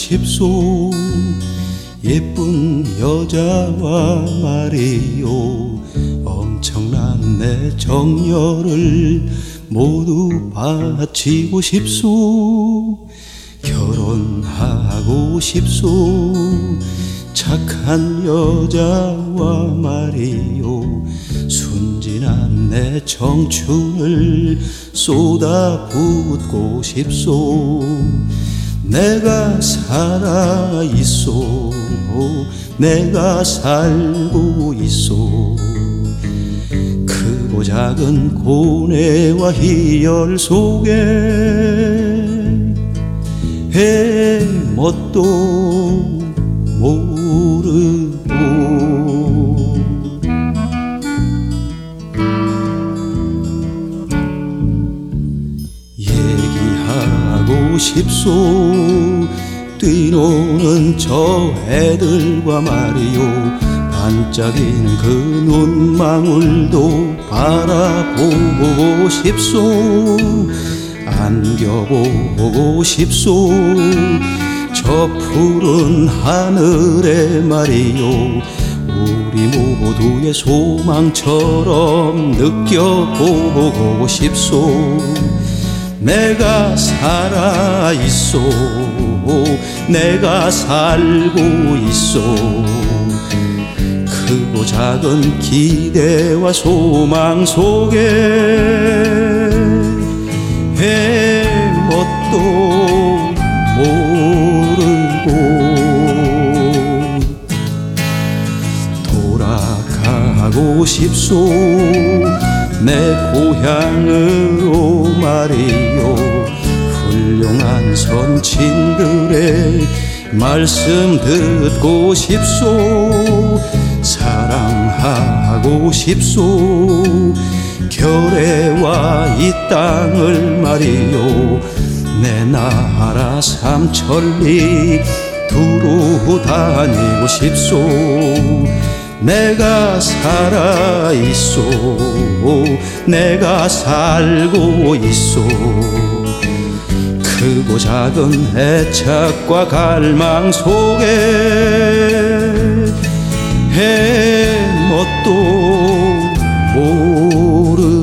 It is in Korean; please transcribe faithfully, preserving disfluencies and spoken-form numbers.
싶소. 예쁜 여자와 말이요, 엄청난 내 정열을 모두 바치고 싶소. 결혼하고 싶소. 착한 여자와 말이요, 순진한 내 청춘을 쏟아붓고 싶소. 내가 살아있소. 내가 살고 있소. 크고 작은 고뇌와 희열 속에 해뭣도 모르고 얘기하고 싶소. 뛰노는 저 애들과 말이요, 반짝이는 그 눈망울도 바라보고 싶소. 안겨보고 싶소. 저 푸른 하늘에 말이요, 우리 모두의 소망처럼 느껴보고 싶소. 내가 살아있소. 내가 살고 있소. 크고 작은 기대와 소망 속에 해뭣도 모르고 돌아가고 싶소. 내 고향으로 말이요, 훌륭한 선친들의 말씀 듣고 싶소. 사랑하고 싶소. 결애와 이 땅을 말이요, 내 나라 삼천리 두루 다니고 싶소. 내가 살아있소. 내가 살고 있소. 크고 작은 애착과 갈망 속에 해뭣도 모르